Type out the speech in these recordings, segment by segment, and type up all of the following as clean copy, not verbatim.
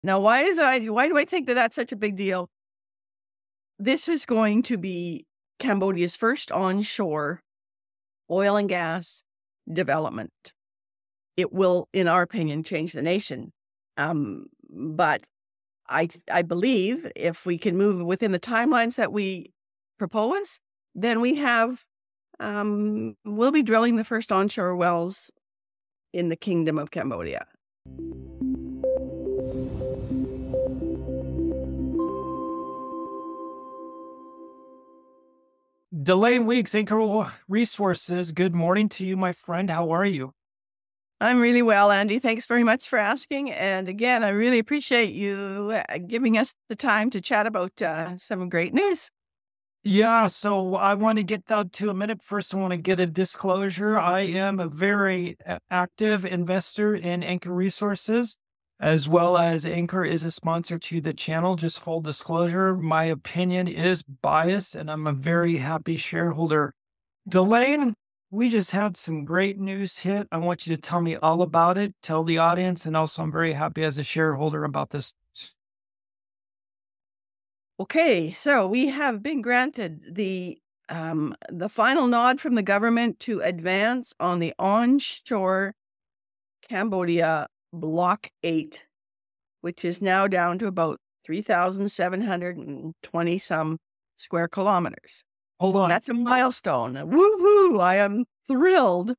Now, why do I think that that's such a big deal? This is going to be Cambodia's first onshore oil and gas development. It will, in our opinion, change the nation. But I believe if we can move within the timelines that we propose, then we'll be drilling the first onshore wells in the Kingdom of Cambodia. Delane Weeks, Anchor Resources. Good morning to you, my friend. How are you? I'm really well, Andy. Thanks very much for asking. And again, I really appreciate you giving us the time to chat about some great news. Yeah, so I want to get down to a minute. First, I want to get a disclosure. I am a very active investor in Anchor Resources, as well as Anchor is a sponsor to the channel. Just full disclosure, my opinion is biased, and I'm a very happy shareholder. Delane, we just had some great news hit. I want you to tell me all about it, tell the audience, and also I'm very happy as a shareholder about this. Okay, so we have been granted the final nod from the government to advance on the onshore Cambodia Block 8, which is now down to about 3,720 some square kilometers. Hold on. That's a milestone. Woohoo! I am thrilled.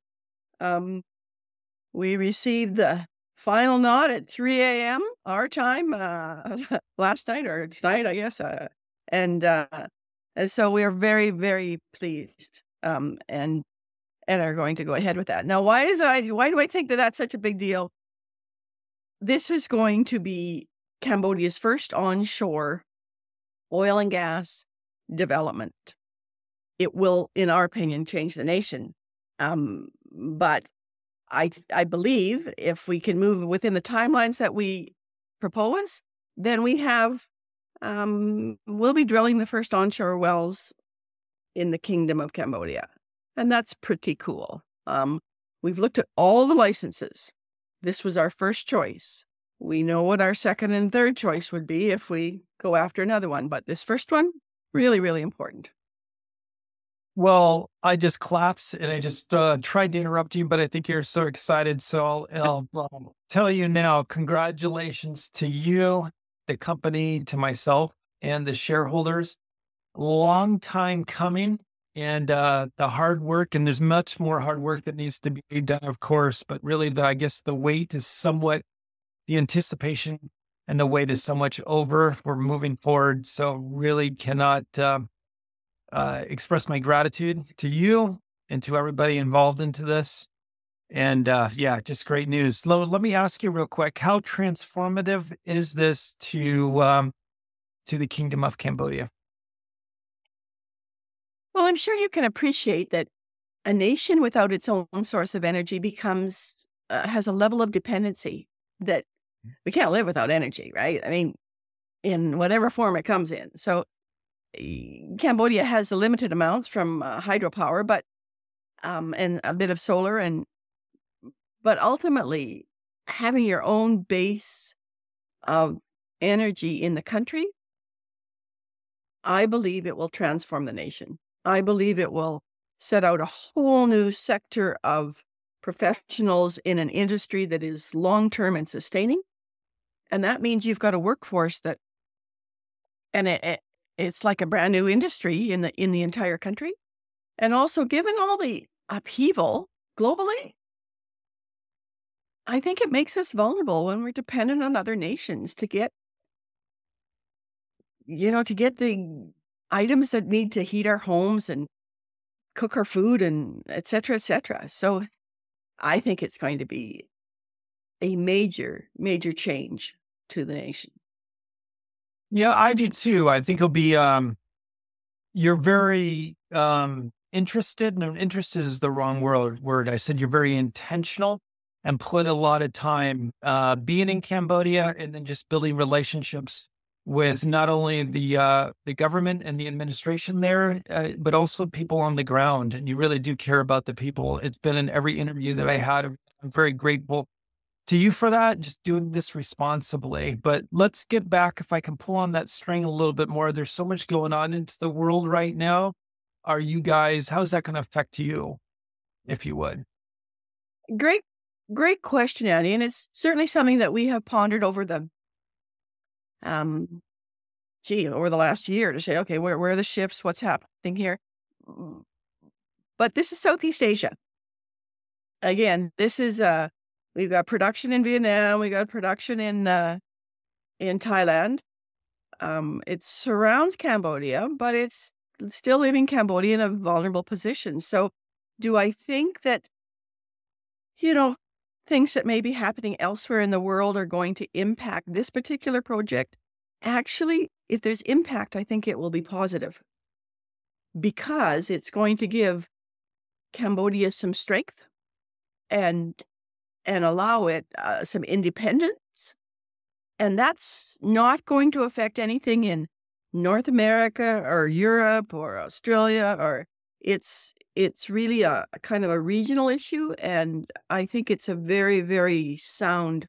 We received the final nod at 3 a.m. our time last night or tonight, I guess. And so we are very, very pleased and are going to go ahead with that. Now, why do I think that that's such a big deal? This is going to be Cambodia's first onshore oil and gas development. It will, in our opinion, change the nation. But I believe if we can move within the timelines that we propose, then we'll be drilling the first onshore wells in the Kingdom of Cambodia. And that's pretty cool. We've looked at all the licenses. This was our first choice. We know what our second and third choice would be if we go after another one. But this first one, really, really important. Well, I just collapsed and I just tried to interrupt you, but I think you're so excited. So I'll tell you now, congratulations to you, the company, to myself and the shareholders. Long time coming and the hard work, and there's much more hard work that needs to be done, of course, but really I guess the weight is somewhat, the anticipation and the weight is so much over. We're moving forward. So really cannot express my gratitude to you and to everybody involved into this. And yeah, just great news. Let me ask you real quick, how transformative is this to the Kingdom of Cambodia? Well, I'm sure you can appreciate that a nation without its own source of energy has a level of dependency that we can't live without energy, right? I mean, in whatever form it comes in. So Cambodia has a limited amounts from hydropower, but and a bit of solar, but ultimately having your own base of energy in the country, I believe it will transform the nation. I believe it will set out a whole new sector of professionals in an industry that is long-term and sustaining. And that means you've got a workforce it's like a brand new industry in the entire country. And also, given all the upheaval globally, I think it makes us vulnerable when we're dependent on other nations to get the items that need to heat our homes and cook our food and et cetera, et cetera. So I think it's going to be a major, major change to the nation. Yeah, I do too. I think it'll be, you're very interested, and interested is the wrong word. I said you're very intentional and put a lot of time being in Cambodia and then just building relationships with not only the government and the administration there, but also people on the ground. And you really do care about the people. It's been in every interview that I had. I'm very grateful to you for that, just doing this responsibly. But let's get back, if I can pull on that string a little bit more. There's so much going on into the world right now. How's that going to affect you, if you would? Great, great question, Annie. And it's certainly something that we have pondered over um, over the last year to say, okay, where are the shifts? What's happening here? But this is Southeast Asia. Again, this is, we've got production in Vietnam. We got production in Thailand. It surrounds Cambodia, but it's still leaving Cambodia in a vulnerable position. So do I think that, things that may be happening elsewhere in the world are going to impact this particular project? Actually, if there's impact, I think it will be positive because it's going to give Cambodia some strength and allow it some independence. And that's not going to affect anything in North America or Europe or Australia, or it's really a kind of a regional issue. And I think it's a very, very sound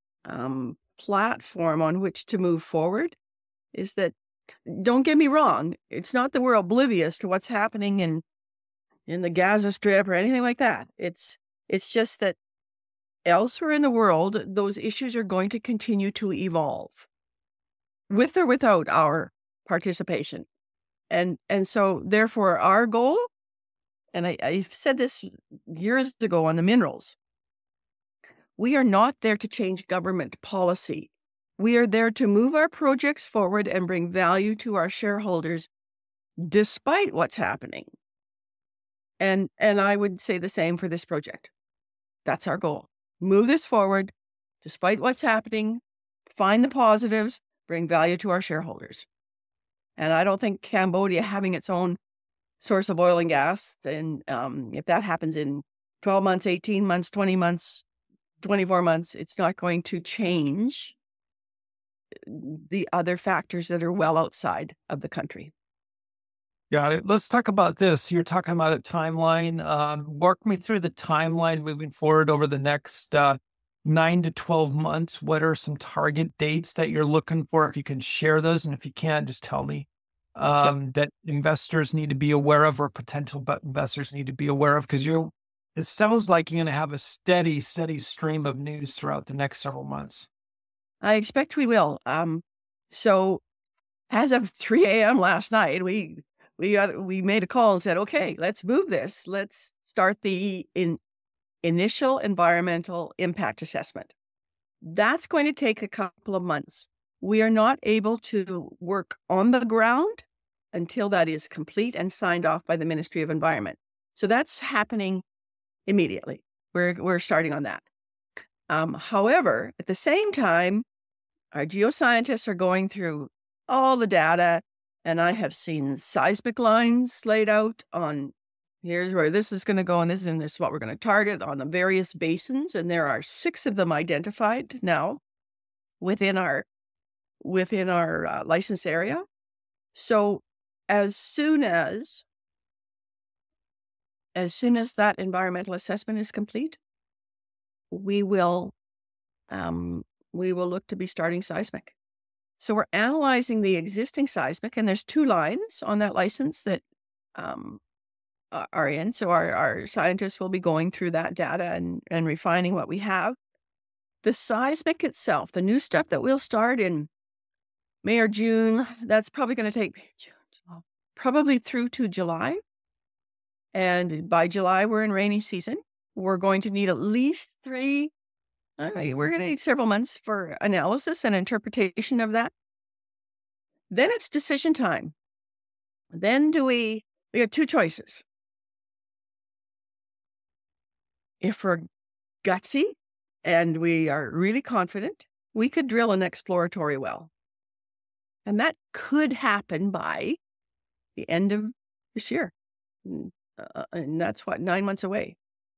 platform on which to move forward. Is that, don't get me wrong, it's not that we're oblivious to what's happening in the Gaza Strip or anything like that. It's just that elsewhere in the world, those issues are going to continue to evolve with or without our participation. And so therefore our goal, and I said this years ago on the minerals, we are not there to change government policy. We are there to move our projects forward and bring value to our shareholders despite what's happening. And I would say the same for this project. That's our goal. Move this forward despite what's happening, find the positives, bring value to our shareholders. And I don't think Cambodia having its own source of oil and gas, and if that happens in 12 months, 18 months, 20 months, 24 months, it's not going to change the other factors that are well outside of the country. Got it. Let's talk about this. You're talking about a timeline. Walk me through the timeline moving forward over the next 9 to 12 months. What are some target dates that you're looking for? If you can share those, and if you can't, just tell me that investors need to be aware of, or potential investors need to be aware of, because it sounds like you're going to have a steady stream of news throughout the next several months. I expect we will. So as of 3 a.m. last night, we made a call and said, okay, let's move this. Let's start the initial environmental impact assessment. That's going to take a couple of months. We are not able to work on the ground until that is complete and signed off by the Ministry of Environment. So that's happening immediately. We're starting on that. However, at the same time, our geoscientists are going through all the data, and I have seen seismic lines laid out on, here's where this is going to go, and this is what we're going to target on the various basins. And there are 6 of them identified now within our license area. So as soon as that environmental assessment is complete, we will look to be starting seismic. So we're analyzing the existing seismic, and there's 2 lines on that license that are in. So our scientists will be going through that data and refining what we have. The seismic itself, the new stuff that we'll start in May or June, that's probably going to take probably through to July. And by July, we're in rainy season. We're going to need at least 3. We're going to need several months for analysis and interpretation of that. Then it's decision time. Then we have 2 choices. If we're gutsy and we are really confident, we could drill an exploratory well. And that could happen by the end of this year. And that's 9 months away.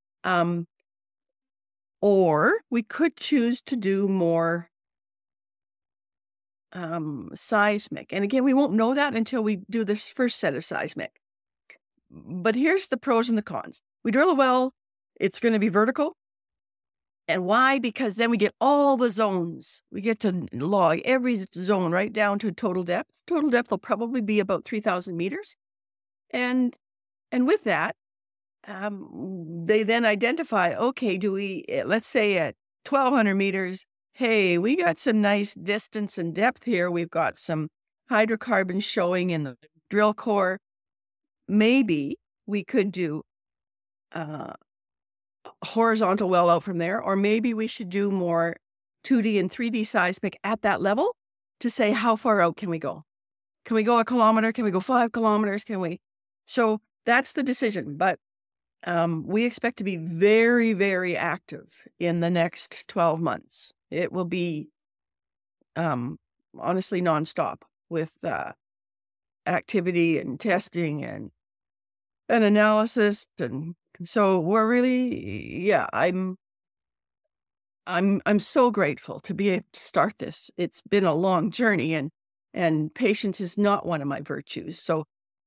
Or we could choose to do more seismic. And again, we won't know that until we do this first set of seismic. But here's the pros and the cons. We drill a well, it's going to be vertical. And why? Because then we get all the zones. We get to log every zone right down to total depth. Total depth will probably be about 3,000 meters. And with that, they then identify, okay, let's say at 1,200 meters, hey, we got some nice distance and depth here. We've got some hydrocarbons showing in the drill core. Maybe we could do horizontal well out from there, or maybe we should do more 2D and 3D seismic at that level to say how far out can we go? Can we go 1 kilometer? Can we go 5 kilometers? So that's the decision. But we expect to be very, very active in the next 12 months. It will be honestly nonstop with activity and testing and analysis. And so we're really, I'm so grateful to be able to start this. It's been a long journey, and patience is not one of my virtues. So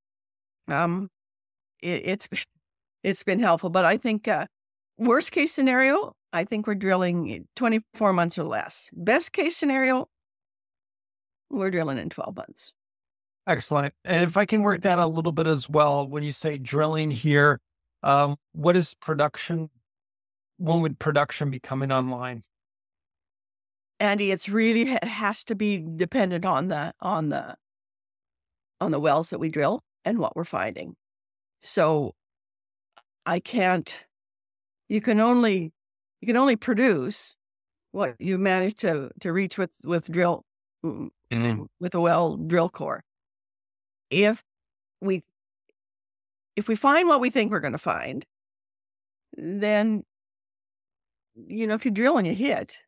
it's been helpful. But I think worst case scenario, I think we're drilling in 24 months or less. Best case scenario, we're drilling in 12 months. Excellent. And if I can work that a little bit as well, when you say drilling here, what is production? When would production be coming online? Andy, it has to be dependent on the wells that we drill and what we're finding. So you can only produce what you manage to reach with drill, with a well drill core. If we find what we think we're going to find, then, if you drill and you hit,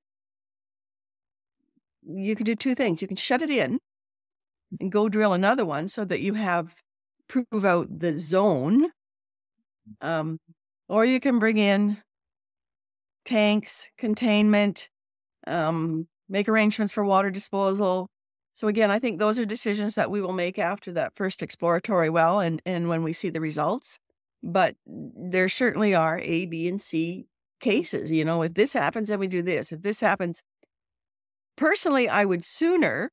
you can do two things. You can shut it in and go drill another one so that you prove out the zone. Or you can bring in tanks, containment, make arrangements for water disposal. So again, I think those are decisions that we will make after that first exploratory well and when we see the results. But there certainly are A, B, and C cases. If this happens, then we do this. If this happens, personally, I would sooner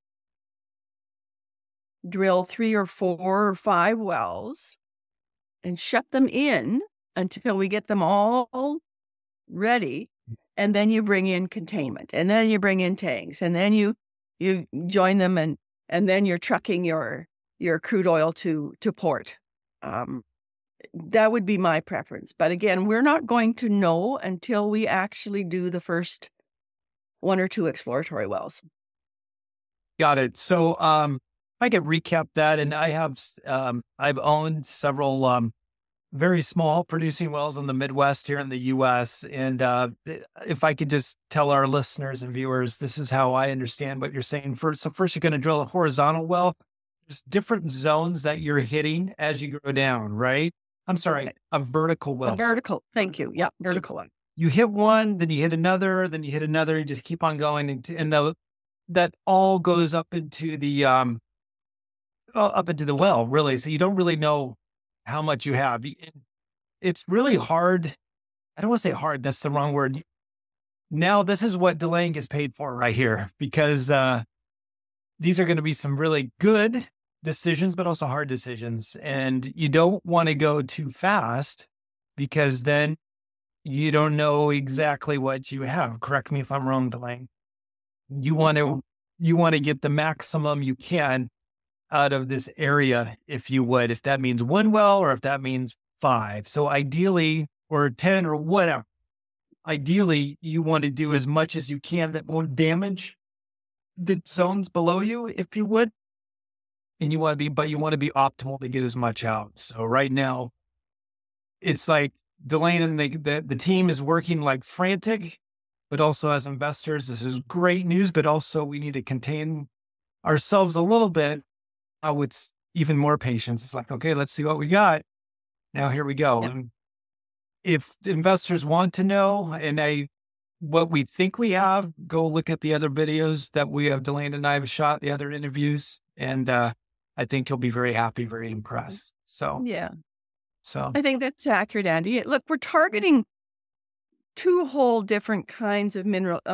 drill 3 or 4 or 5 wells and shut them in until we get them all ready. And then you bring in containment, and then you bring in tanks, and then you join them, and then you're trucking your crude oil to port. That would be my preference. But again, we're not going to know until we actually do the first 1 or 2 exploratory wells. Got it. So I could recap that, and I've owned several very small producing wells in the Midwest here in the U.S. And if I could just tell our listeners and viewers, this is how I understand what you're saying. First, you're going to drill a horizontal well. There's different zones that you're hitting as you go down, right? I'm sorry, a vertical well. A vertical. Thank you. Yeah, vertical one. You hit one, then you hit another, then you hit another. You just keep on going, and that all goes up into the well, really. So you don't really know how much you have. It's really hard. I don't want to say hard. That's the wrong word. Now, this is what delaying gets paid for right here, because these are going to be some really good decisions, but also hard decisions. And you don't want to go too fast, because then you don't know exactly what you have. Correct me if I'm wrong, Delaney. You want to get the maximum you can out of this area, if that means 1 well, or if that means 5. So ideally, or 10 or whatever, ideally you want to do as much as you can that won't damage the zones below you, if you would. And you want to be optimal to get as much out. So right now it's like Delaney and the team is working like frantic, but also as investors, this is great news, but also we need to contain ourselves a little bit. It's even more patience. It's like, okay, let's see what we got. Now here we go. Yep. And if the investors want to know, what we think we have, go look at the other videos that Delaney and I have shot, the other interviews. And I think you'll be very happy, very impressed. So, yeah. So I think that's accurate, Andy. Look, we're targeting two whole different kinds of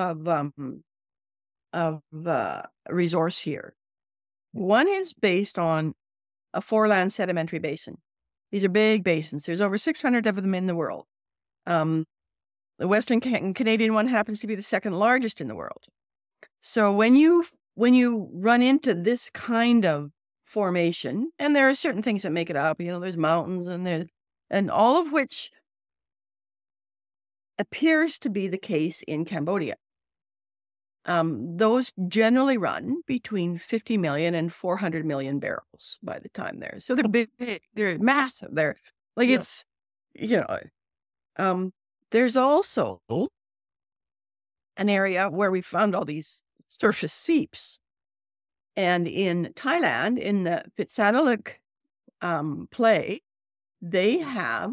resource here. One is based on a foreland sedimentary basin. These are big basins. There's over 600 of them in the world. The Western Canadian one happens to be the second largest in the world. So when you run into this kind of formation, and there are certain things that make it up, there's mountains and all of which appears to be the case in Cambodia. Those generally run between 50 million and 400 million barrels by the time there. So they're big, they're massive. They're like, it's, there's also an area where we found all these surface seeps. And in Thailand, in the Phitsanulok play, they have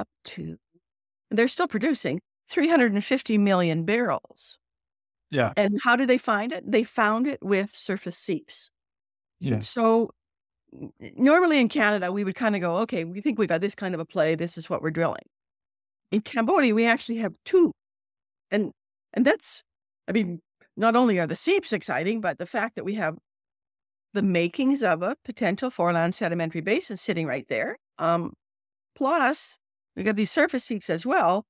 they're still producing 350 million barrels. Yeah. And how did they find it? They found it with surface seeps. Yeah. So normally in Canada, we would kind of go, okay, we think we got this kind of a play. This is what we're drilling. In Cambodia, we actually have two. And that's, not only are the seeps exciting, but the fact that we have the makings of a potential foreland sedimentary basin sitting right there. Plus, we got these surface seeps as well.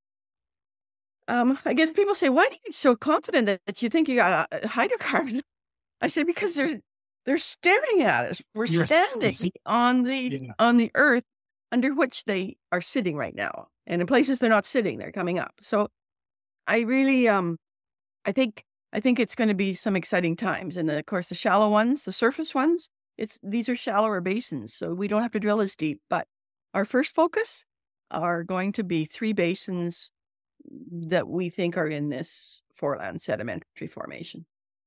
I guess people say, why do you get so confident that you think you got hydrocarbons? I said, because they're staring at us. We're standing on the earth under which they are sitting right now. And in places they're not sitting, they're coming up. So I really, I think it's going to be some exciting times. And of course, the shallow ones, the surface ones, these are shallower basins, so we don't have to drill as deep. But our first focus are going to be 3 basins that we think are in this foreland sedimentary formation.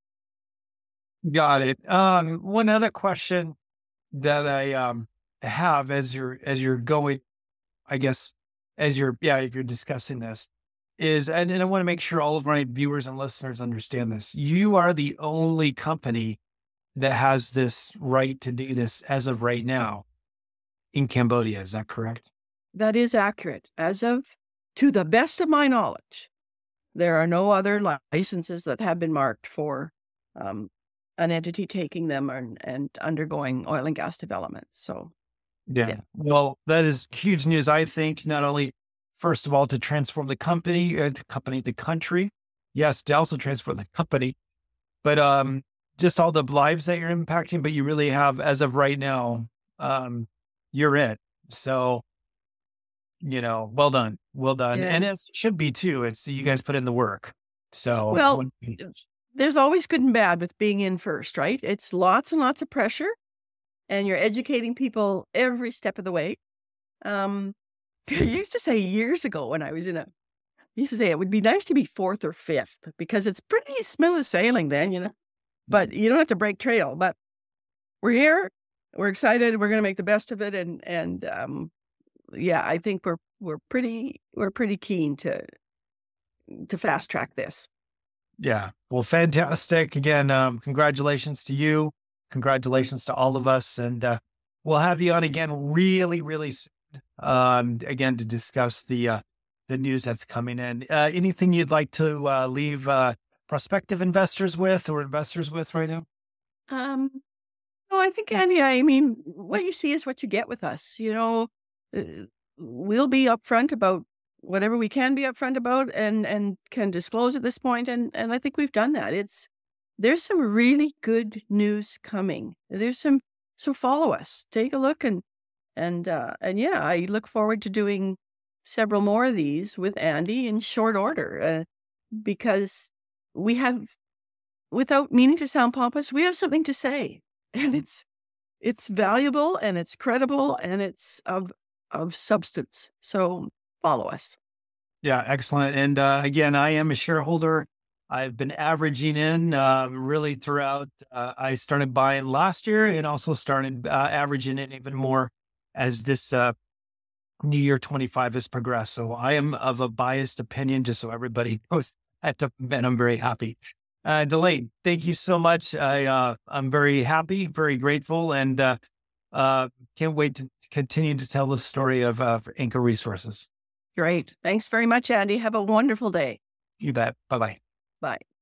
Got it. One other question that I have as you're going, I guess, if you're discussing this, is, and I want to make sure all of my viewers and listeners understand this. You are the only company that has this right to do this as of right now in Cambodia. Is that correct? That is accurate. To the best of my knowledge, there are no other licenses that have been marked for an entity taking them and undergoing oil and gas development. So, yeah. Well, that is huge news. I think not only, first of all, to transform the country. Yes, to also transform the company, but just all the lives that you're impacting. But you really have, as of right now, you're it. So, well done. Yeah. And it should be too. It's, you guys put in the work. So, well, there's always good and bad with being in first, right? It's lots and lots of pressure, and you're educating people every step of the way. I used to say years ago when I was it would be nice to be 4th or 5th because it's pretty smooth sailing then, but you don't have to break trail. But we're here, we're excited, we're going to make the best of it. And I think we're pretty keen to fast track this. Yeah. Well, fantastic. Again, congratulations to you. Congratulations to all of us. And we'll have you on again really, really soon. Again, to discuss the news that's coming in. Anything you'd like to leave prospective investors with or investors with right now? No, I think, Andy, what you see is what you get with us. We'll be upfront about whatever we can be upfront about and can disclose at this point. And I think we've done that. There's some really good news coming. So follow us, take a look and I look forward to doing several more of these with Andy in short order, because we have, without meaning to sound pompous, we have something to say, and it's valuable and it's credible and it's of substance. So follow us. Yeah, excellent. And again, I am a shareholder. I've been averaging in really throughout. I started buying last year and also started averaging in even more as this New Year 25 has progressed. So I am of a biased opinion, just so everybody knows. And I'm very happy. Delaine, thank you so much. I'm very happy, very grateful, and can't wait to continue to tell the story of Inca Resources. Great. Thanks very much, Andy. Have a wonderful day. You bet. Bye-bye. Bye.